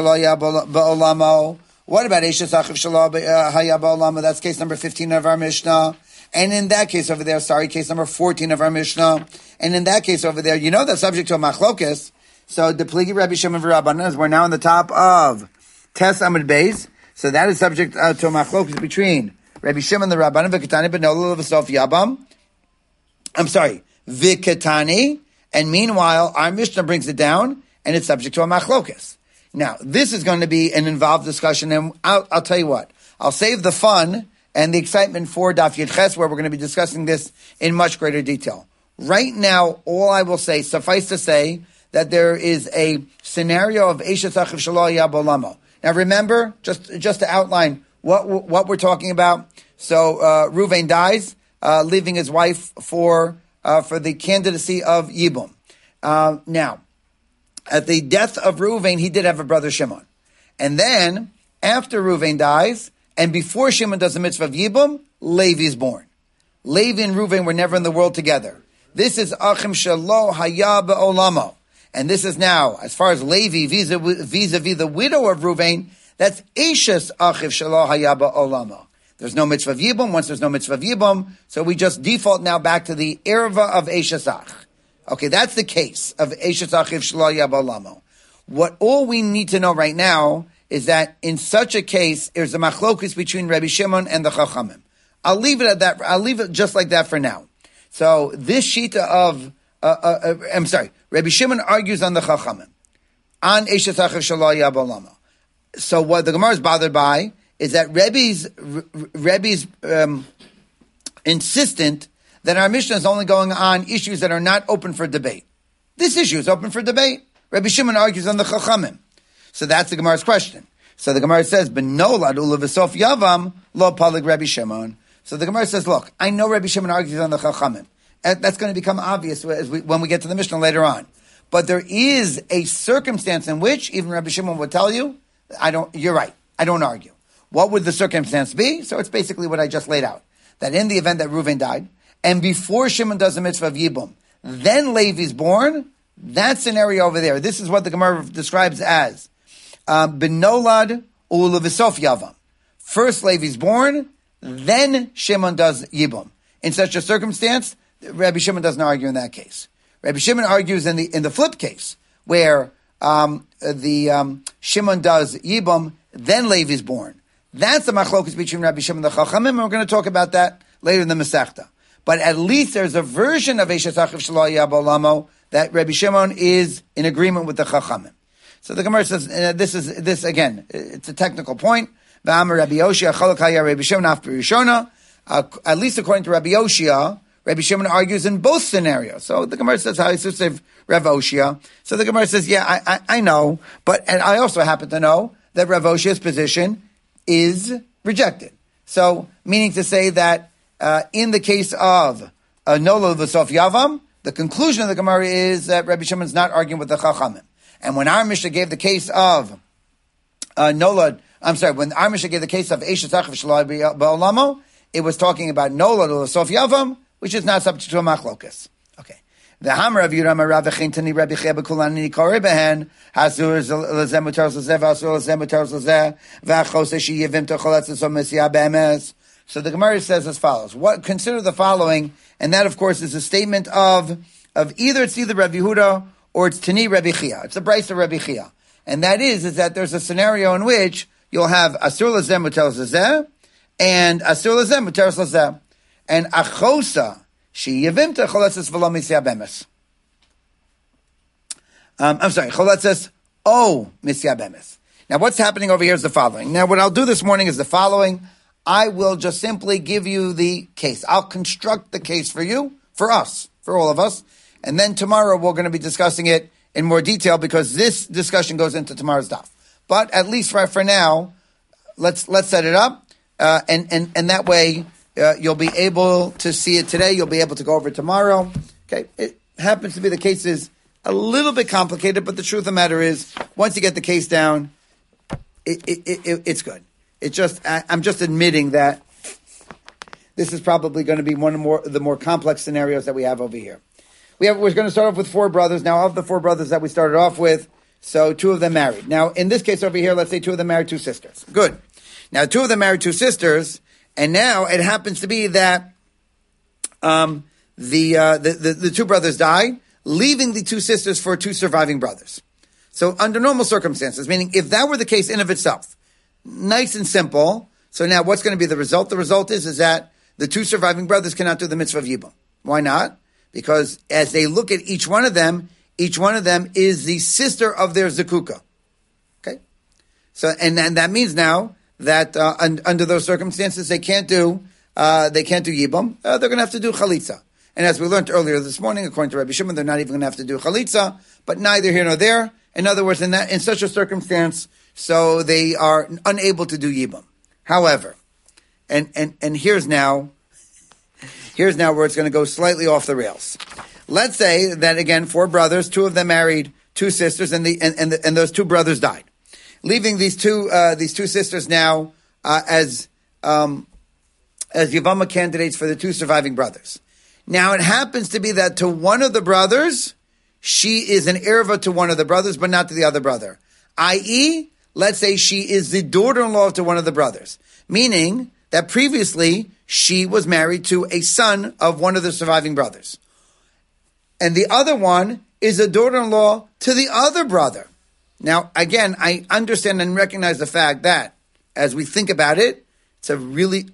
Achiv Shelo Haya Ba'olamo? That's case number 15 of our Mishnah. And in that case over there, case number 14 of our Mishnah. And in that case over there, that's subject to a machlokes. So the Pligi Rabbi Shimon v'Rabbanan, as we're now on the top of Tes Amud Beis. So that is subject to a machlokes between Rabbi Shimon the Rabbanan v'Ketani b'Nolul v'Sof Yabam. I'm sorry, v'Ketani. And meanwhile, our Mishnah brings it down, and it's subject to a machlokes. Now, this is going to be an involved discussion, and I'll tell you what. I'll save the fun and the excitement for Daf Yud Ches, where we're going to be discussing this in much greater detail. Right now, all I will say, suffice to say, that there is a scenario of Eishes Achiv Shelo Haya Ba'olamo. Now remember, just to outline what we're talking about. So, Reuven dies, leaving his wife for the candidacy of Yibum. Now, at the death of Reuven, he did have a brother Shimon. And then, after Reuven dies, and before Shimon does the mitzvah of Yibum, Levi is born. Levi and Reuven were never in the world together. This is Achim Shelo Haya Ba'olamo. And this is now, as far as Levi vis-a-vis the widow of Reuven, that's Eishes Achiv Shelo Haya Ba'olamo. There's no mitzvah of Yibum. Once there's no mitzvah of Yibum, so we just default now back to the Erva of Eishes Ach. Okay, that's the case of Eishes Achiv Shelo Haya Ba'olamo. What all we need to know right now is that in such a case, there's a machlokus between Rabbi Shimon and the Chachamim. I'll leave it at that. I'll leave it just like that for now. So this shita of, Rabbi Shimon argues on the Chachamim, on Eishes Achiv Shelo Haya Ba'olamo. So what the Gemara is bothered by is that Rebbe's insistent that our Mishnah is only going on issues that are not open for debate. This issue is open for debate. Rabbi Shimon argues on the Chachamim. So that's the Gemara's question. So the Gemara says, "Benolad ula v'sof yavam lo palig Rabbi Shimon." So the Gemara says, "Look, I know Rabbi Shimon argues on the Chachamim. That's going to become obvious when we get to the Mishnah later on. But there is a circumstance in which even Rabbi Shimon would tell you, you're right. I don't argue. What would the circumstance be? So it's basically what I just laid out. That in the event that Reuven died, and before Shimon does the mitzvah of Yibum, then Levi's born, that scenario over there, this is what the Gemara describes as Benolad ula v'sof yavam. First Levi's born, then Shimon does Yibum. In such a circumstance, Rabbi Shimon doesn't argue in that case. Rabbi Shimon argues in the flip case, where Shimon does Yibum, then Levi's born. That's the machlokus between Rabbi Shimon and the Chachamim, and we're going to talk about that later in the Masechta. But at least there's a version of Eishes Achiv Shelo Haya Ba'olamo that Rabbi Shimon is in agreement with the Chachamim. So the Gemara says, this again, it's a technical point. V'amar Rabbi Yoshia Chalak Haya Rabbi Shimon Af B'Rishona. At least according to Rabbi Yoshia, Rabbi Shimon argues in both scenarios. So the Gemara says, Ha'isusev Rav Oshia. So the Gemara says, yeah, I know, and I also happen to know that Rav Oshia's position is rejected. So, meaning to say that in the case of Nola v'sof yavam. The conclusion of the Gemara is that Rabbi Shimon is not arguing with the Chachamim. And when our Mishnah gave the case of when our Mishnah gave the case of Eshet Achav Shalai Ba'olamo, it was talking about Nola v'sof yavam, which is not subject to a machlokas. Okay. The Hamar of Yirama Rav Chintani Rabbi Chia Bekulani Kore Behen Hasur Lezeh Mutar Lezeh Vasur Lezeh Mutar Lezeh Vachose Shi Yevim Tocholetz So Mesiah Be'emes. So the Gemara says as follows: what consider the following, and that of course is a statement of either it's Rabbi Yehuda or it's Tani Rabbi Chia. It's a brayso of Rabbi Chia, and that is that there's a scenario in which you'll have Asur Lezeh Mutar Lezeh and Asur Lezeh Mutar Lezeh and Achosa. Choletzes o misya bemes. Now, what's happening over here is the following. Now, what I'll do this morning is the following. I will just simply give you the case. I'll construct the case for you, for us, for all of us, and then tomorrow we're going to be discussing it in more detail because this discussion goes into tomorrow's daf. But at least right for now, let's set it up, and that way. You'll be able to see it today. You'll be able to go over it tomorrow. Okay, it happens to be the case is a little bit complicated, but the truth of the matter is, once you get the case down, it's good. I'm just admitting that this is probably going to be one of the more complex scenarios that we have over here. We're going to start off with 4 brothers. Now, of the 4 brothers that we started off with, so 2 of them married. Now, in this case over here, let's say 2 of them married 2 sisters. Good. Now, 2 of them married 2 sisters. And now it happens to be that the 2 brothers die, leaving the 2 sisters for 2 surviving brothers. So under normal circumstances, meaning if that were the case in of itself, nice and simple. So now what's going to be the result? The result is that the 2 surviving brothers cannot do the mitzvah of Yibum. Why not? Because as they look at each one of them is the sister of their Zakuka. Okay? So, and that means now that under those circumstances they can't do Yibum. They're going to have to do Chalitza. And as we learned earlier this morning, according to Rabbi Shimon, they're not even going to have to do Chalitza, but neither here nor there. In other words, in such a circumstance, so they are unable to do Yibum. However, and here's now where it's going to go slightly off the rails. Let's say that again, 4 brothers, 2 of them married 2 sisters, and those 2 brothers died, leaving these two sisters now as Yavama candidates for the 2 surviving brothers. Now it happens to be that to one of the brothers, she is an erva to one of the brothers, but not to the other brother. I.e., let's say she is the daughter-in-law to one of the brothers, meaning that previously she was married to a son of one of the surviving brothers. And the other one is a daughter-in-law to the other brother. Now, again, I understand and recognize the fact that, as we think about it, the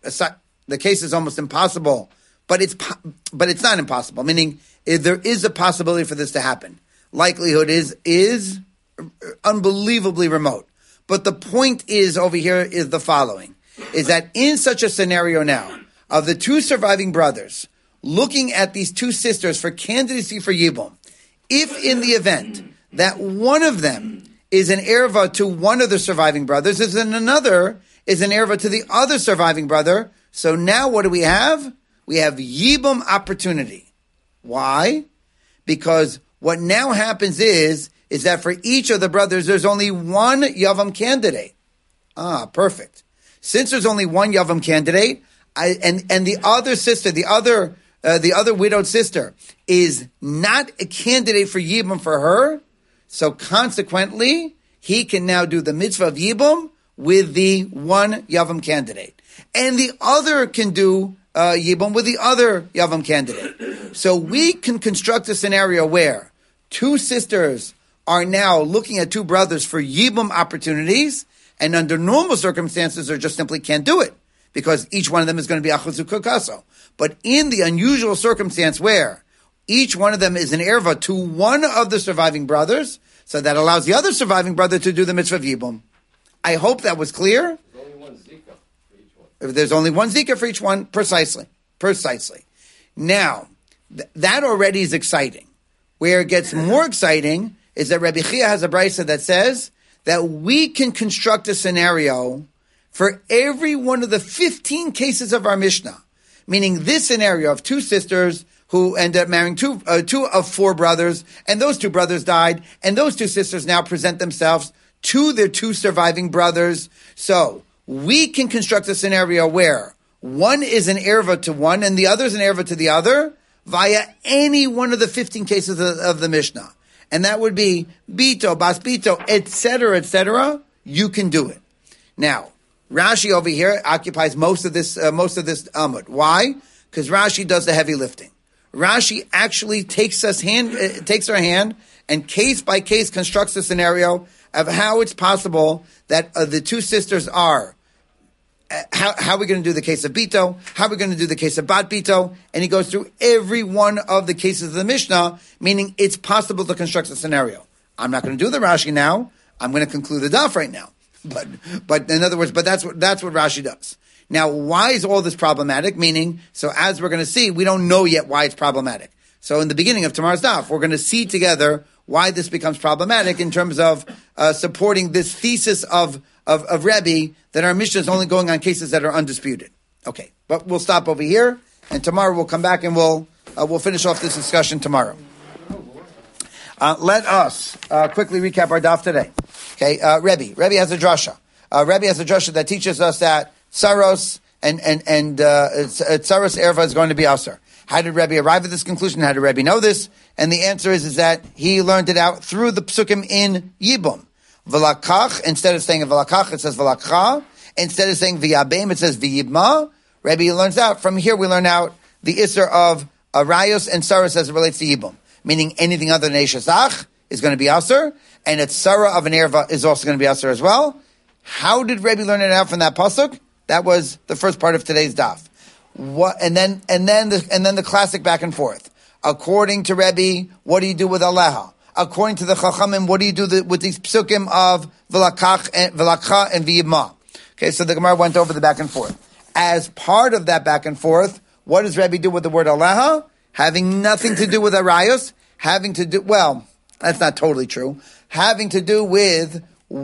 case is almost impossible, but it's not impossible, meaning there is a possibility for this to happen. Likelihood is unbelievably remote. But the point is over here is the following, is that in such a scenario now, of the 2 surviving brothers, looking at these 2 sisters for candidacy for Yibum, if in the event that one of them is an erva to one of the surviving brothers, and another is an erva to the other surviving brother, so now what do we have? We have Yibum opportunity. Why? Because what now happens is that for each of the brothers, there's only one Yavam candidate. Perfect. Since there's only one Yavam candidate, and the other sister, the other widowed sister, is not a candidate for Yibum for her, so consequently, he can now do the mitzvah of Yibum with the one Yavam candidate. And the other can do Yibum with the other Yavam candidate. So we can construct a scenario where 2 sisters are now looking at 2 brothers for Yibum opportunities, and under normal circumstances, they just simply can't do it, because each one of them is going to be Achuzu Kukaso. But in the unusual circumstance where each one of them is an erva to one of the surviving brothers, so that allows the other surviving brother to do the mitzvah of Yibum. I hope that was clear. There's only one zika for each one. If there's only one zika for each one, precisely. Now, that already is exciting. Where it gets more exciting is that Rabbi Chia has a brisa that says that we can construct a scenario for every one of the 15 cases of our Mishnah. Meaning this scenario of two sisters who end up marrying two of four brothers, and those two brothers died, and those two sisters now present themselves to their two surviving brothers. So we can construct a scenario where one is an erva to one and the other is an erva to the other via any one of the 15 cases of the Mishnah. And that would be Bito, Bas Bito, etc. You can do it. Now, Rashi over here occupies most of this Amud. Why? Because Rashi does the heavy lifting. Rashi actually takes our hand and case by case constructs a scenario of how it's possible that the two sisters are. How are we going to do the case of Bito? How are we going to do the case of Bat Bito? And he goes through every one of the cases of the Mishnah, meaning it's possible to construct a scenario. I'm not going to do the Rashi now. I'm going to conclude the daf right now. But in other words, that's what Rashi does. Now, why is all this problematic? Meaning, so as we're going to see, we don't know yet why it's problematic. So in the beginning of tomorrow's daf, we're going to see together why this becomes problematic in terms of supporting this thesis of Rebbe that our Mishnah is only going on cases that are undisputed. Okay, but we'll stop over here, and tomorrow we'll come back and we'll finish off this discussion tomorrow. Let us quickly recap our daf today. Okay, Rebbe has a drasha. Rebbe has a drasha that teaches us that Saros and Saros Erva is going to be Aser. How did Rebbe arrive at this conclusion? How did Rebbe know this? And the answer is that he learned it out through the psukim in Yibum. V'lakach, instead of saying v'lakach, it says v'lakcha. Instead of saying v'yabem, it says v'yibma. Rebbe learns out. From here we learn out the Isser of Arayos and Saros as it relates to Yibum. Meaning anything other than Eshesach is going to be Aser, and a Tzara of an Erva is also going to be Aser as well. How did Rebbe learn it out from that pasuk? That was the first part of today's daf. What, and then the classic back and forth. According to Rebbe, what do you do with Aleha? According to the Chachamim, what do you do with these psukim of V'lakcha and V'yibma? Okay, so the Gemara went over the back and forth. As part of that back and forth, what does Rebbe do with the word Aleha? Having nothing to do with Arayos, that's not totally true. Having to do with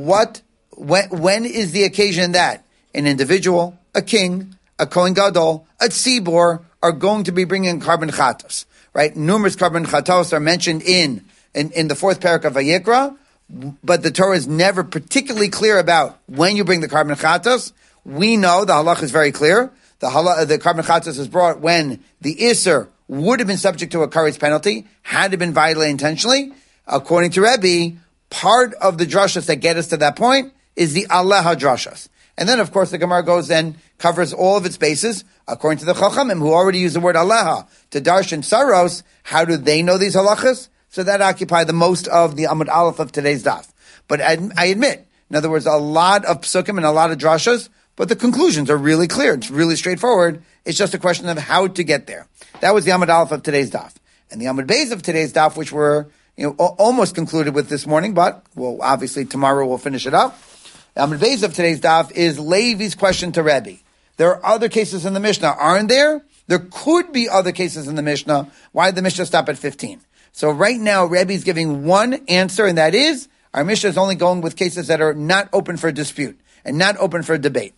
when is the occasion that an individual, a king, a Kohen Gadol, a Tzibor are going to be bringing carbon chatos, right? Numerous carbon chatos are mentioned in the fourth parak of Vayikra, but the Torah is never particularly clear about when you bring the carbon chatos. We know the halach is very clear. The carbon chatos is brought when the Isser would have been subject to a karetz penalty, had it been violated intentionally. According to Rebbe, part of the drashas that get us to that point is the Aleha drashas. And then, of course, the Gemara goes and covers all of its bases. According to the Chachamim, who already used the word Aleha to darshan Saros, how do they know these halachas? So that occupied the most of the Amud Aleph of today's daf. But I admit, in other words, a lot of psukim and a lot of drashas, but the conclusions are really clear. It's really straightforward. It's just a question of how to get there. That was the Amud Aleph of today's daf. And the Amud Beis of today's daf, which we're almost concluded with this morning, but obviously tomorrow we'll finish it up. The Amud Beis of today's daf is Levi's question to Rebbe. There are other cases in the Mishnah, aren't there? There could be other cases in the Mishnah. Why did the Mishnah stop at 15? So right now, Rebbe's giving one answer, and that is, our Mishnah is only going with cases that are not open for dispute and not open for debate.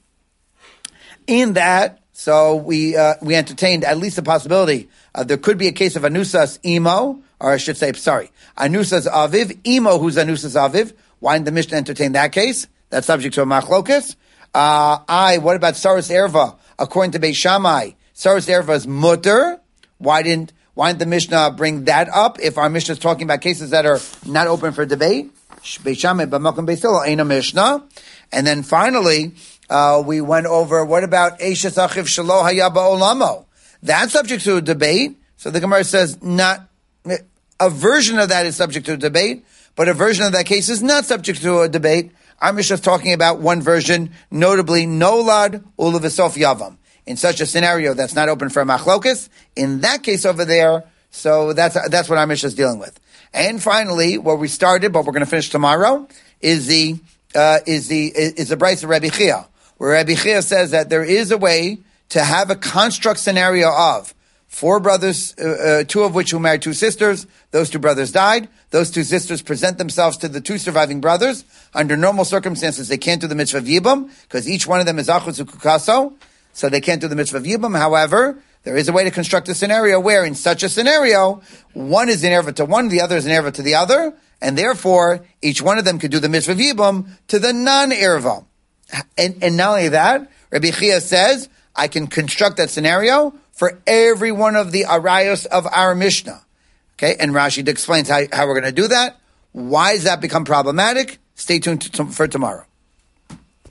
In that, so we entertained at least the possibility there could be a case of Anusas Imo, or I should say, Anusas Aviv, Imo who's Anusas Aviv. Why didn't the Mishnah entertain that case? That's subject to a machlokas. What about Saras Erva? According to Beis Shammai, Saras Erva is mutter. Why didn't the Mishnah bring that up if our Mishnah is talking about cases that are not open for debate? Beis Shammai, b'makom Beis Hillel, ain't a Mishnah. And then finally, we went over, what about Eishes Achiv Shelo Haya Ba'olamo? That's subject to a debate. So the Gemara says a version of that is subject to a debate, but a version of that case is not subject to a debate. Our Mishnah is talking about one version, notably Nolad Ulevisof Yavam. In such a scenario that's not open for a machlokas, in that case over there, so that's what our Mishnah is dealing with. And finally, where we started, but we're going to finish tomorrow, is the Braisa of Rabbi Chia, where Rabbi Chia says that there is a way to have a construct scenario of four brothers, two of which who married two sisters. Those two brothers died. Those two sisters present themselves to the two surviving brothers. Under normal circumstances, they can't do the mitzvah of Yibum, because each one of them is Achuz Ukukaso, so they can't do the mitzvah of Yibum. However, There is a way to construct a scenario where, in such a scenario, one is an erva to one, the other is an erva to the other, and therefore, each one of them could do the mitzvah yibum to the non-erva. And not only that, Rabbi Chia says, I can construct that scenario for every one of the arayos of our Mishnah. Okay, and Rashi explains how we're going to do that. Why does that become problematic? Stay tuned for tomorrow.